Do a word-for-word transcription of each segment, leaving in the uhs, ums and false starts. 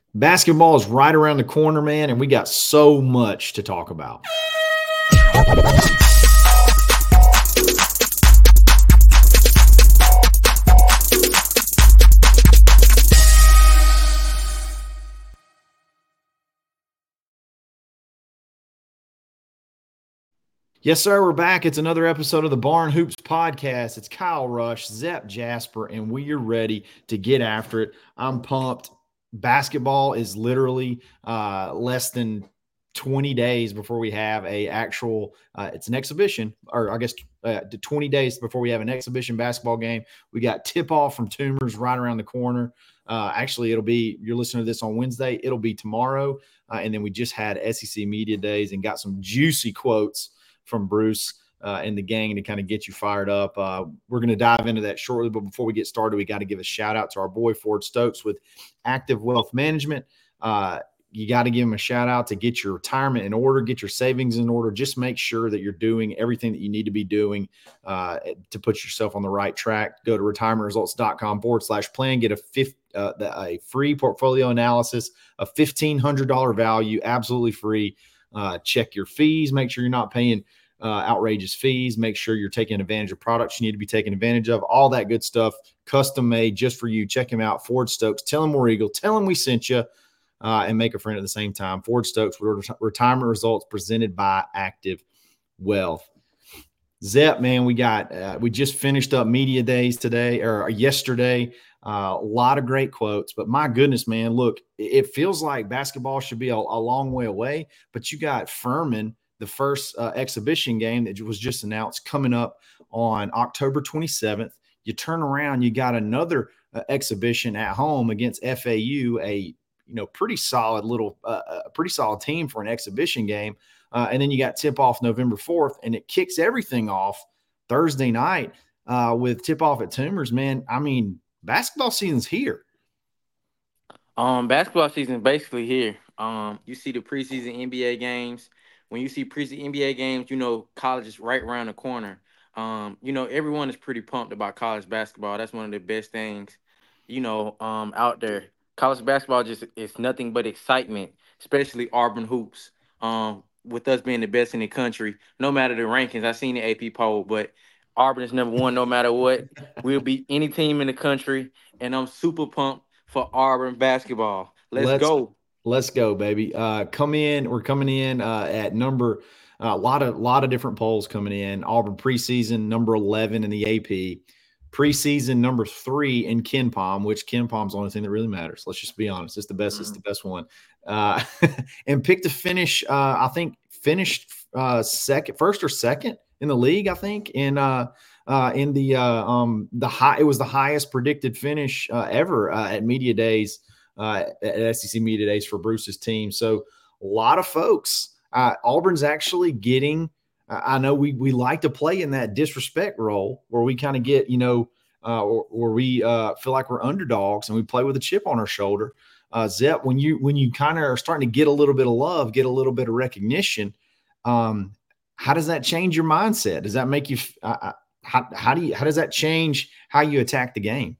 Basketball is right around the corner, man, and we got so much to talk about. Yes, sir. We're back. It's another episode of the Barn Hoops podcast. It's Kyle Rush, Zep Jasper, and we are ready to get after it. I'm pumped. Basketball is literally uh, less than twenty days before we have a actual uh, it's an exhibition, or I guess uh, twenty days before we have an exhibition basketball game. We got tip-off from Toomers right around the corner. Uh, actually, it'll be, you're listening to this on Wednesday, it'll be tomorrow. Uh, and then we just had S E C Media Days and got some juicy quotes from Bruce uh, and the gang to kind of get you fired up. Uh, we're going to dive into that shortly, but before we get started, we got to give a shout out to our boy Ford Stokes with Active Wealth Management. Uh, you got to give him a shout out to get your retirement in order, get your savings in order. Just make sure that you're doing everything that you need to be doing uh, to put yourself on the right track. Go to retirementresults.com forward slash plan, get a fifth, uh, a free portfolio analysis, a fifteen hundred dollars value, absolutely free. Uh, check your fees, make sure you're not paying Uh, outrageous fees. Make sure you're taking advantage of products you need to be taking advantage of. All that good stuff, custom made just for you. Check him out, Ford Stokes. Tell him we're Eagle. Tell him we sent you, uh, and make a friend at the same time. Ford Stokes, retirement results presented by Active Wealth. Zep, man, we got uh, we just finished up media days today or yesterday. Uh, a lot of great quotes, but my goodness, man, look, it feels like basketball should be a, a long way away, but you got Furman, the first uh, exhibition game that was just announced, coming up on October twenty-seventh. You turn around, you got another uh, exhibition at home against F A U, a you know pretty solid little, uh, a pretty solid team for an exhibition game. Uh, and then you got tip-off November fourth, and it kicks everything off Thursday night uh, with tip-off at Toomers. Man, I mean, basketball season's here. Um, basketball season is basically here. Um, you see the preseason N B A games. When you see preseason N B A games, you know college is right around the corner. Um, you know everyone is pretty pumped about college basketball. That's one of the best things, you know, um, out there. College basketball just is nothing but excitement, especially Auburn hoops. Um, with us being the best in the country, no matter the rankings. I seen the A P poll, but Auburn is number one no matter what. We'll beat any team in the country, and I'm super pumped for Auburn basketball. Let's Let's go. let's go, baby. Uh, come in. We're coming in uh, at number a uh, lot of lot of different polls coming in. Auburn preseason number eleven in the A P, preseason number three in KenPom, which KenPom's the only thing that really matters. Let's just be honest. It's the best. Mm-hmm. It's the best one. Uh, and picked to finish. Uh, I think finished uh, second, first or second in the league. I think in. Uh, Uh, in the uh, um, the high, it was the highest predicted finish uh, ever uh, at media days uh, at S E C Media Days for Bruce's team. So a lot of folks. Uh, Auburn's actually getting. Uh, I know we we like to play in that disrespect role where we kind of get you know uh, or, where we uh, feel like we're underdogs and we play with a chip on our shoulder. Uh, Zep, when you when you kind of are starting to get a little bit of love, get a little bit of recognition, um, how does that change your mindset? Does that make you? Uh, How, how do you, how does that change how you attack the game?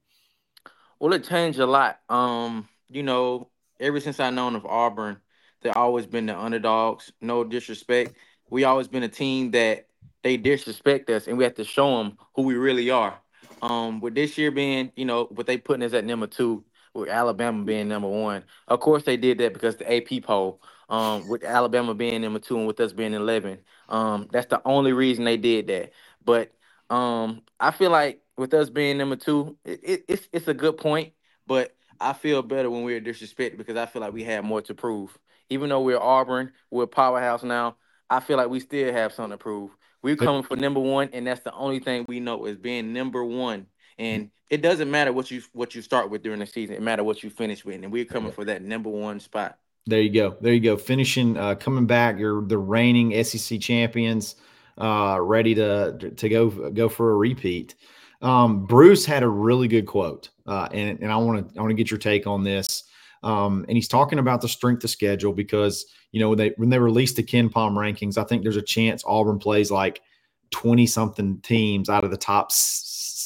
Well, it changed a lot. Um, you know, ever since I known of Auburn, they always been the underdogs. No disrespect. We always been a team that they disrespect us, and we have to show them who we really are. Um, with this year being, you know, what they putting us at number two, with Alabama being number one. Of course, they did that because the A P poll. Um, with Alabama being number two and with us being eleven. Um, that's the only reason they did that. But um, I feel like with us being number two, it, it, it's it's a good point, but I feel better when we're disrespected because I feel like we have more to prove. Even though we're Auburn, we're a powerhouse now. I feel like we still have something to prove. We're coming for number one, and that's the only thing we know is being number one. And it doesn't matter what you what you start with during the season; it matters what you finish with, and we're coming for that number one spot. There you go. There you go. Finishing, uh, coming back. You're the reigning S E C champions, uh, ready to to go go for a repeat. Um, Bruce had a really good quote, uh, and and I want to I want to get your take on this. Um, and he's talking about the strength of schedule because you know when they when they released the KenPom rankings, I think there's a chance Auburn plays like twenty something teams out of the top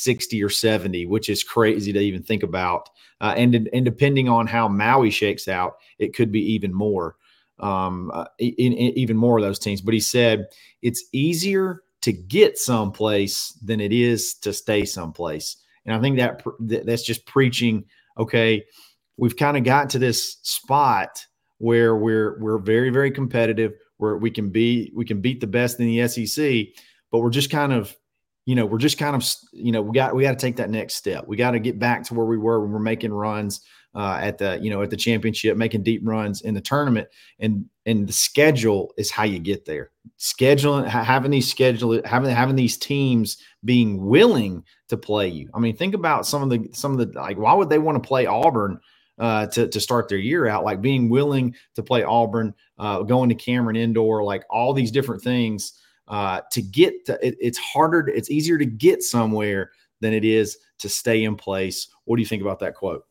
sixty or seventy, which is crazy to even think about. Uh, and, and depending on how Maui shakes out, it could be even more, um, uh, in, in, even more of those teams. But he said it's easier to get someplace than it is to stay someplace. And I think that that's just preaching, okay, we've kind of got to this spot where we're we're very, very competitive, where we can be we can beat the best in the S E C, but we're just kind of, you know, we're just kind of, you know, we got we got to take that next step. We got to get back to where we were when we're making runs uh, at the, you know, at the championship, making deep runs in the tournament. And and the schedule is how you get there. Scheduling, having these schedule, having having these teams being willing to play you. I mean, think about some of the some of the like, why would they want to play Auburn uh, to to start their year out? Like being willing to play Auburn, uh, going to Cameron Indoor, like all these different things. Uh, to get to, it, it's harder, it's easier to get somewhere than it is to stay in place. What do you think about that quote?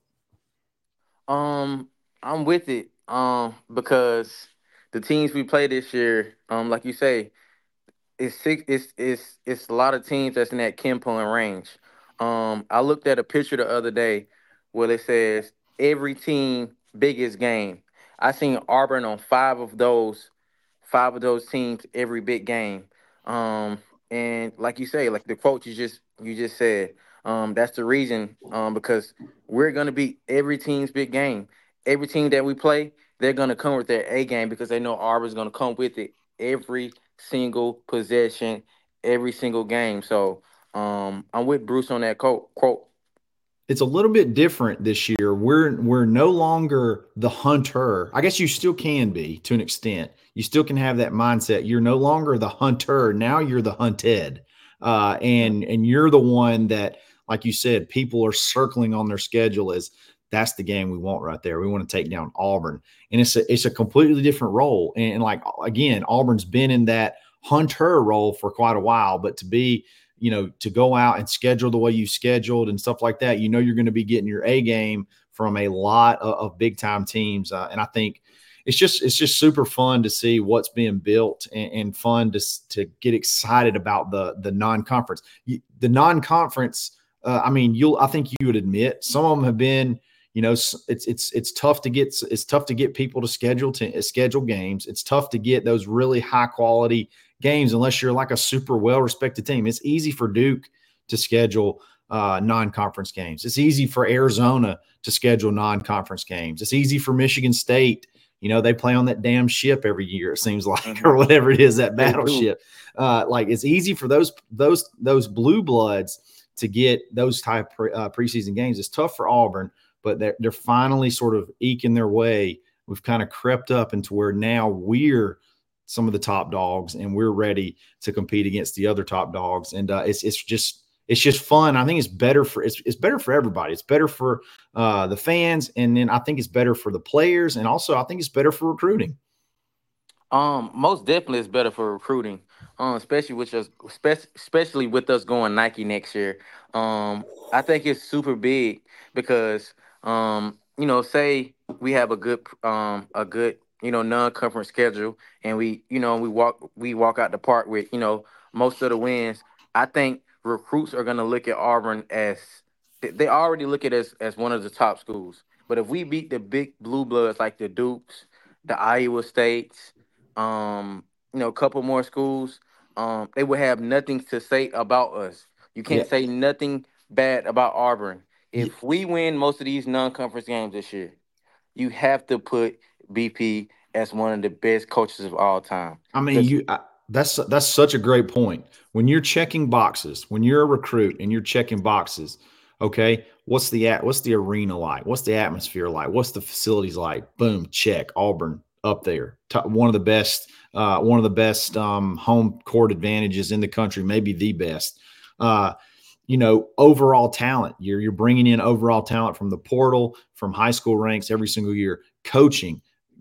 Um, I'm with it. Um, because the teams we play this year, um, like you say, it's six. It's it's it's a lot of teams that's in that Ken Pullen range. Um, I looked at a picture the other day where it says every team biggest game. I seen Auburn on five of those, five of those teams every big game. Um, and like you say, like the quote you just you just said, um, that's the reason. Um, because we're gonna beat every team's big game. Every team that we play, they're gonna come with their A game because they know Auburn's gonna come with it every single possession, every single game. So um, I'm with Bruce on that quote. Quote. It's a little bit different this year. We're we're no longer the hunter. I guess you still can be to an extent. You still can have that mindset. You're no longer the hunter. Now you're the hunted, uh, and and you're the one that, like you said, people are circling on their schedule as that's the game we want right there. We want to take down Auburn, and it's a it's a completely different role. And, and like again, Auburn's been in that hunter role for quite a while, but to be, you know, to go out and schedule the way you scheduled and stuff like that, you know, you're going to be getting your A game from a lot of, of big time teams. Uh, and I think it's just, it's just super fun to see what's being built and, and fun to, to get excited about the, the non-conference, the non-conference. Uh, I mean, you'll, I think you would admit some of them have been, you know, it's, it's, it's tough to get, it's tough to get people to schedule to schedule games. It's tough to get those really high quality games unless you're like a super well-respected team. It's easy for Duke to schedule uh, non-conference games. It's easy for Arizona to schedule non-conference games. It's easy for Michigan State. You know, they play on that damn ship every year, it seems like, mm-hmm. or whatever it is, that battleship. Uh, like it's easy for those those those blue bloods to get those type of pre, uh, preseason games. It's tough for Auburn, but they're, they're finally sort of eking their way. We've kind of crept up into where now we're some of the top dogs and we're ready to compete against the other top dogs. And uh, it's, it's just, it's just fun. I think it's better for, it's, it's better for everybody. It's better for uh, the fans. And then I think it's better for the players. And also I think it's better for recruiting. Um, most definitely it's better for recruiting. Um, especially with us, especially with us going Nike next year. Um, I think it's super big because, um, you know, say we have a good, um, a good, you know, non-conference schedule, and we, you know, we walk, we walk out the park with, you know, most of the wins. I think recruits are gonna look at Auburn as they already look at us as one of the top schools. But if we beat the big blue bloods like the Dukes, the Iowa States, um, you know, a couple more schools, um, they would have nothing to say about us. You can't Yeah. say nothing bad about Auburn. Yeah. If we win most of these non-conference games this year, you have to put B P as one of the best coaches of all time. I mean, you I, that's that's such a great point. When you're checking boxes, when you're a recruit and you're checking boxes, okay, what's the at what's the arena like? What's the atmosphere like? What's the facilities like? Boom, check. Auburn up there, one of the best, uh, one of the best um, home court advantages in the country, maybe the best. Uh, you know, overall talent. You're you're bringing in overall talent from the portal, from high school ranks every single year. Coaching.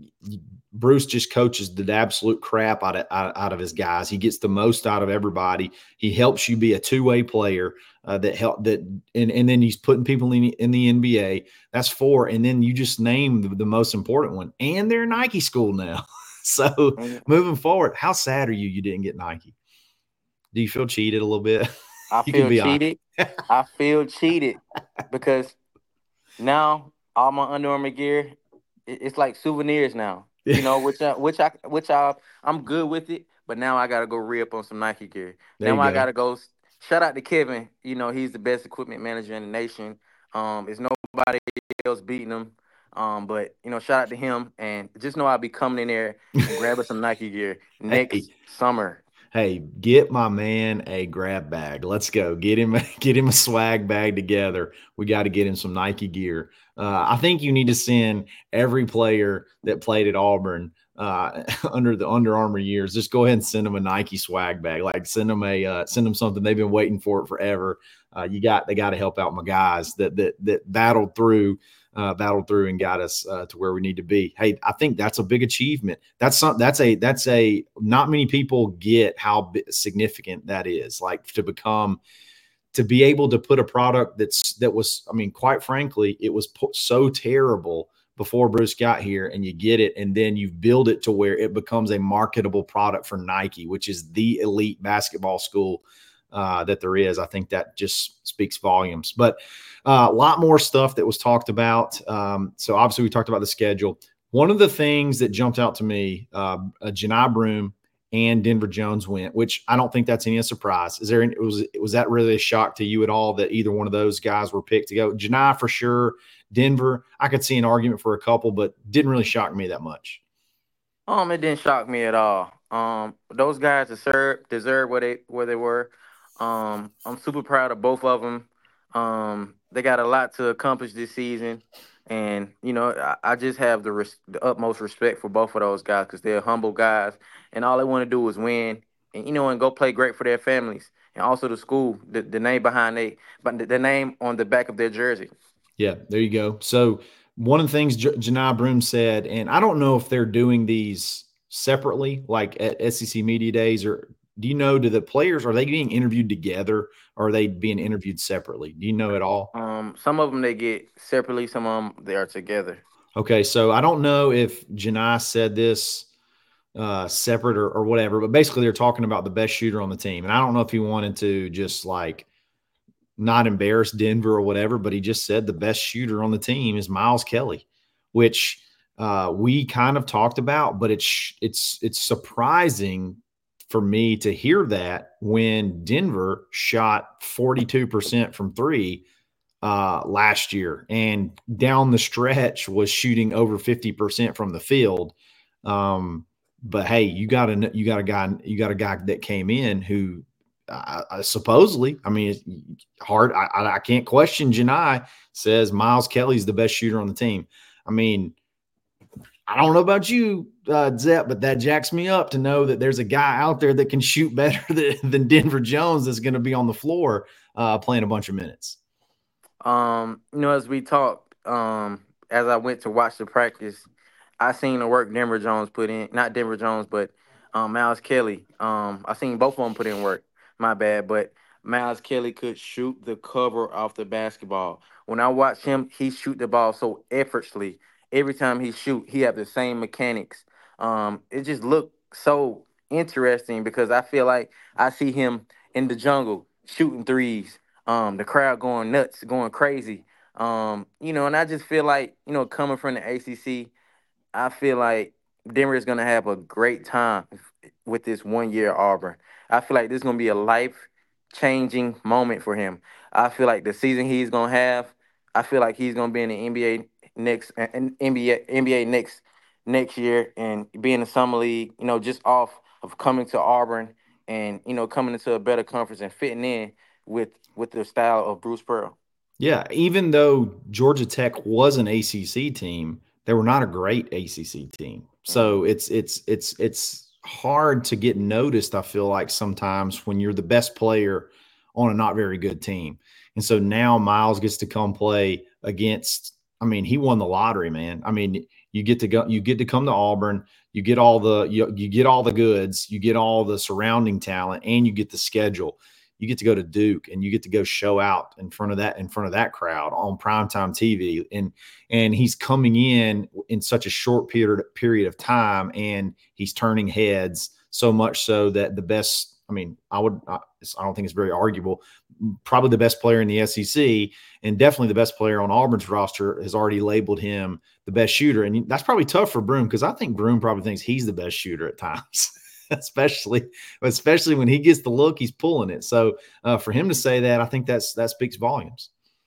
Bruce just coaches the absolute crap out of, out, out of his guys. He gets the most out of everybody. He helps you be a two-way player uh, that help that, and, and then he's putting people in, in the N B A. That's four. And then you just name the, the most important one. And they're Nike school now. So moving forward, how sad are you you didn't get Nike? Do you feel cheated a little bit? I You can feel be honest. cheated. I feel cheated because now all my Under Armour gear, it- it's like souvenirs now. You know, which I, which I, which I, I'm good with it. But now I gotta go re up on some Nike gear. There Now you I go. gotta go. s- Shout out to Kevin. You know, he's the best equipment manager in the nation. Um, there's nobody else beating him. Um, but you know, shout out to him, and just know I'll be coming in there and grabbing some Nike gear Hey, next summer. hey, get my man a grab bag. Let's go. Get him get him a swag bag together. We got to get him some Nike gear. Uh, I think you need to send every player that played at Auburn uh, under the Under Armour years. Just go ahead and send them a Nike swag bag. Like send them a uh, send them something they've been waiting for it forever. Uh, you got they got to help out my guys that that that battled through uh, battled through and got us uh, to where we need to be. Hey, I think that's a big achievement. That's something. That's a that's a not many people get how significant that is. Like to become to be able to put a product that's that was. I mean, quite frankly, it was so terrible before Bruce got here, and you get it, and then you build it to where it becomes a marketable product for Nike, which is the elite basketball school uh, that there is. I think that just speaks volumes. But uh, a lot more stuff that was talked about. Um, so obviously we talked about the schedule. One of the things that jumped out to me, uh, uh, Janai Broome and Denver Jones went, which I don't think that's any surprise. Is there any, was was that really a shock to you at all that either one of those guys were picked to go? Janai for sure. Denver, I could see an argument for a couple, but didn't really shock me that much. Um, it didn't shock me at all. Um, those guys deserve deserve where they where they were. Um, I'm super proud of both of them. Um, they got a lot to accomplish this season, and you know, I, I just have the, res- the utmost respect for both of those guys because they're humble guys, and all they want to do is win, and you know, and go play great for their families and also the school, the, the name behind they, but the, the name on the back of their jersey. Yeah, there you go. So one of the things J- Janai Broome said, and I don't know if they're doing these separately, like at S E C Media Days, or do you know, do the players, are they being interviewed together or are they being interviewed separately? Do you know at all? Um, some of them they get separately, some of them they are together. Okay, so I don't know if Janai said this uh, separate or, or whatever, but basically they're talking about the best shooter on the team. And I don't know if he wanted to just like not embarrass Denver or whatever, but he just said the best shooter on the team is Miles Kelly, which uh, we kind of talked about, but it's it's it's surprising for me to hear that when Denver shot forty-two percent from three uh, last year and down the stretch was shooting over fifty percent from the field. Um, but hey, you got a you got a guy you got a guy that came in who uh, uh, supposedly, I mean, it's hard. I, I, I can't question Janai says Miles Kelly's the best shooter on the team. I mean, I don't know about you, uh, Zep, but that jacks me up to know that there's a guy out there that can shoot better than, than Denver Jones that's going to be on the floor uh, playing a bunch of minutes. Um, you know, as we talked, um, as I went to watch the practice, I seen the work Denver Jones put in. Not Denver Jones, but um, Miles Kelly. Um, I seen both of them put in work. My bad, but Miles Kelly could shoot the cover off the basketball. When I watch him, he shoot the ball so effortlessly. Every time he shoot, he have the same mechanics. Um, it just looked so interesting because I feel like I see him in the jungle shooting threes, um, the crowd going nuts, going crazy. Um, you know, and I just feel like, you know, coming from the A C C, I feel like Denver is gonna have a great time with this one year at Auburn. I feel like this is gonna be a life changing moment for him. I feel like the season he's gonna have, I feel like he's gonna be in the N B A next and N B A N B A next next year and be in the summer league, you know, just off of coming to Auburn and, you know, coming into a better conference and fitting in with with the style of Bruce Pearl. Yeah, even though Georgia Tech was an A C C team, they were not a great A C C team. Mm-hmm. So it's it's it's it's hard to get noticed, I feel like sometimes when you're the best player on a not very good team. And so now Miles gets to come play against, I mean, he won the lottery, man. I mean, you get to go you get to come to Auburn, you get all the you, you get all the goods, you get all the surrounding talent, and you get the schedule. You get to go to Duke and you get to go show out in front of that in front of that crowd on primetime T V. And and he's coming in in such a short period period of time, and he's turning heads so much so that the best I mean, I would, I, I don't think it's very arguable. Probably the best player in the S E C, and definitely the best player on Auburn's roster, has already labeled him the best shooter. And that's probably tough for Broome, because I think Broome probably thinks he's the best shooter at times, especially, especially when he gets the look, he's pulling it. So uh, for him to say that, I think that's, that speaks volumes.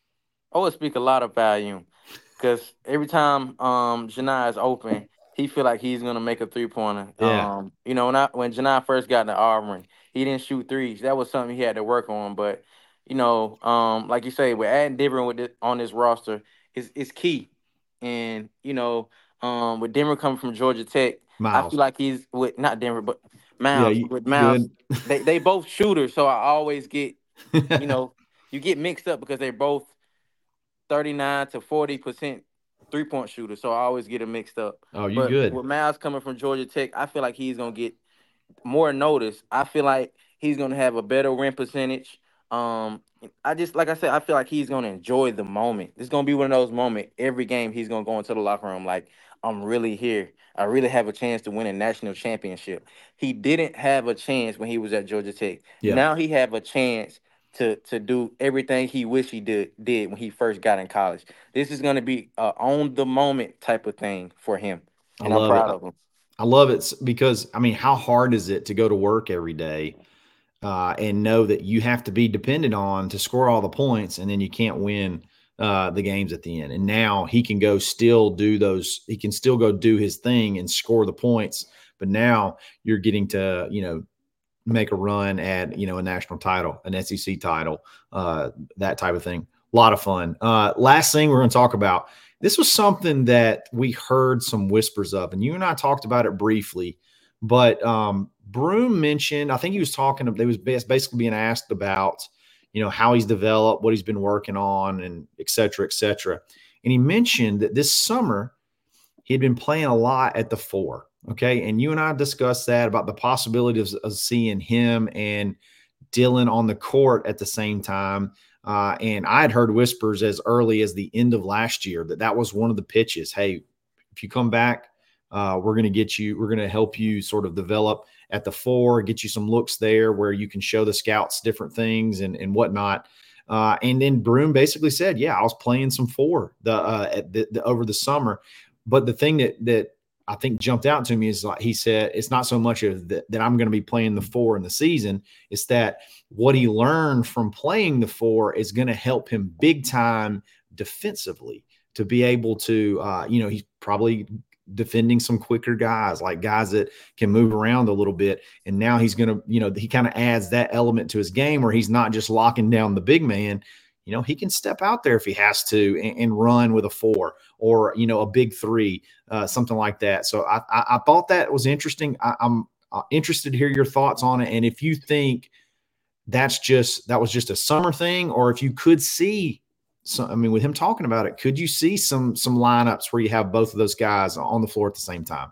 I would speak a lot of volume, because every time um Janai is open, he feel like he's gonna make a three pointer. Yeah. Um, you know, when I when Janai first got to Auburn, he didn't shoot threes. That was something he had to work on. But you know, um, like you say, with adding Denver with it on this roster is is key. And you know, um, with Denver coming from Georgia Tech, I Miles. feel like he's with not Denver, but Yeah, Miles you, with Miles. good. They they both shooters, so I always get you know you get mixed up because they're both thirty-nine to forty percent three point shooter. So I always get it mixed up. Oh, you But good. with Miles coming from Georgia Tech, I feel like he's gonna get more notice. I feel like he's gonna have a better win percentage. Um, I just like I said, I feel like he's gonna enjoy the moment. It's gonna be one of those moments every game he's gonna go into the locker room like, I'm really here. I really have a chance to win a national championship. He didn't have a chance when he was at Georgia Tech. Yeah. Now he have a chance to to do everything he wish he did did when he first got in college. This is gonna be a on the moment type of thing for him, I and I'm love it. proud of him. I love it because, I mean, how hard is it to go to work every day uh, and know that you have to be dependent on to score all the points, and then you can't win uh, the games at the end? And now he can go still do those. He can still go do his thing and score the points. But now you're getting to, you know, make a run at, you know, a national title, an S E C title, uh, that type of thing. A lot of fun. Uh, last thing we're going to talk about. This was something that we heard some whispers of, and you and I talked about it briefly, but um, Broome mentioned, I think he was talking, they was basically being asked about, you know, how he's developed, what he's been working on, and et cetera, et cetera. And he mentioned that this summer he'd been playing a lot at the four. Okay. And you and I discussed that about the possibility of, of seeing him and Dylan on the court at the same time. Uh, and I had heard whispers as early as the end of last year that that was one of the pitches. Hey, if you come back, uh, we're going to get you, we're going to help you sort of develop at the four, get you some looks there where you can show the scouts different things and, and whatnot. Uh, and then Broome basically said, yeah, I was playing some four the, uh, at the, the, over the summer. But the thing that, that I think jumped out to me is, like he said, it's not so much of that, that I'm going to be playing the four in the season. It's that what he learned from playing the four is going to help him big time defensively to be able to, uh, you know, he's probably defending some quicker guys, like guys that can move around a little bit. And now he's going to, you know, he kind of adds that element to his game where he's not just locking down the big man. You know, he can step out there if he has to and, and run with a four or, you know, a big three, uh, something like that. So I, I, I thought that was interesting. I, I'm uh, interested to hear your thoughts on it. And if you think that's just, that was just a summer thing, or if you could see some, I mean, with him talking about it, could you see some, some lineups where you have both of those guys on the floor at the same time?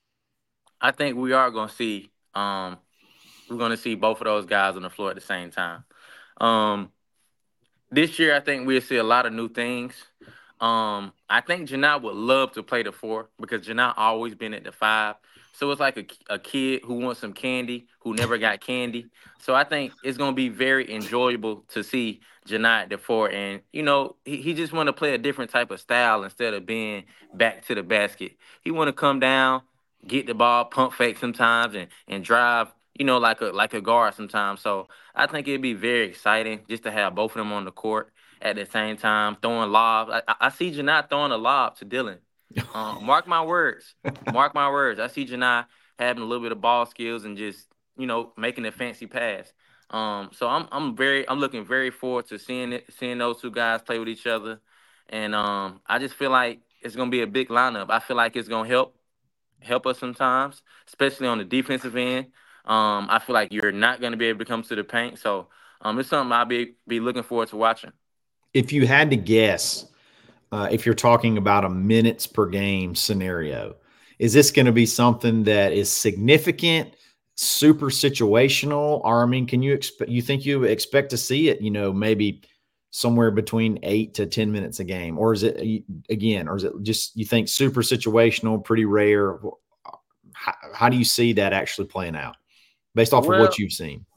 I think we are going to see, um, we're going to see both of those guys on the floor at the same time. Um, This year, I think we'll see a lot of new things. Um, I think Janai would love to play the four because Janai always been at the five. So it's like a, a kid who wants some candy, who never got candy. So I think it's going to be very enjoyable to see Janai at the four. And, you know, he, he just want to play a different type of style instead of being back to the basket. He want to come down, get the ball, pump fake sometimes, and, and drive, you know, like a like a guard sometimes. So I think it'd be very exciting just to have both of them on the court at the same time, throwing lobs. I, I I see Janai throwing a lob to Dylan. Uh, mark my words. Mark my words. I see Janai having a little bit of ball skills and just, you know, making a fancy pass. Um, so I'm I'm very I'm looking very forward to seeing it, seeing those two guys play with each other, and um, I just feel like it's gonna be a big lineup. I feel like it's gonna help help us sometimes, especially on the defensive end. Um, I feel like you're not going to be able to come to the paint, so um, it's something I'll be be looking forward to watching. If you had to guess, uh, if you're talking about a minutes per game scenario, is this going to be something that is significant, super situational? Or, I mean, can you expect, you think you expect to see it, you know, maybe somewhere between eight to ten minutes a game? Or is it, again, or is it just, you think super situational, pretty rare? How, how do you see that actually playing out based off of what Well, you've seen?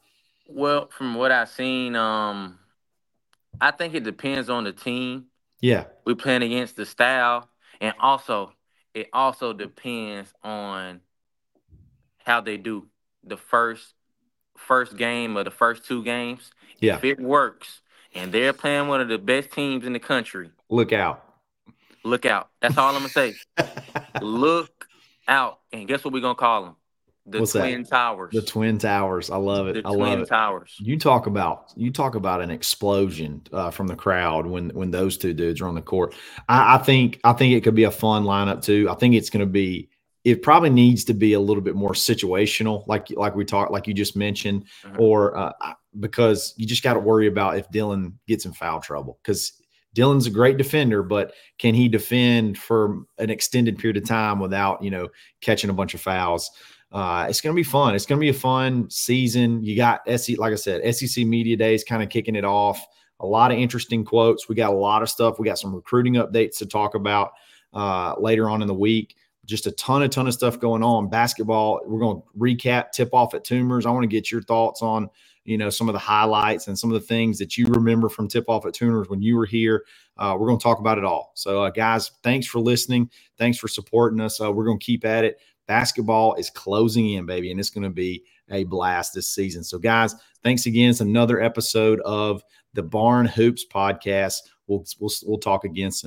Well, from what I've seen, um, I think it depends on the team Yeah. we playing against, the style, and also it also depends on how they do the first first game or the first two games. Yeah. If it works and they're playing one of the best teams in the country, Look out. look out. That's all I'm gonna say. Look out. And guess what we're gonna call them? The What's that? Twin Towers. The Twin Towers. I love it. The I love Twin it. Towers. You talk about you talk about an explosion uh, from the crowd when when those two dudes are on the court. I, I think I think it could be a fun lineup too. I think it's going to be. It probably needs to be a little bit more situational, like like we talked, like you just mentioned, Mhm. or uh, because you just got to worry about if Dillon gets in foul trouble, because Dillon's a great defender, but can he defend for an extended period of time without, you know, catching a bunch of fouls? Uh, it's going to be fun. It's going to be a fun season. You got S E C, like I said, S E C Media Days kind of kicking it off. A lot of interesting quotes. We got a lot of stuff. We got some recruiting updates to talk about uh, later on in the week. Just a ton, a ton of stuff going on. Basketball, we're going to recap tip off at Toomer's. I want to get your thoughts on, you know, some of the highlights and some of the things that you remember from tip off at Toomer's when you were here. Uh, we're going to talk about it all. So, uh, guys, thanks for listening. Thanks for supporting us. Uh, we're going to keep at it. Basketball is closing in, baby, and it's going to be a blast this season. So, guys, thanks again. It's another episode of the Barn Hoops podcast. We'll we'll, we'll talk again soon.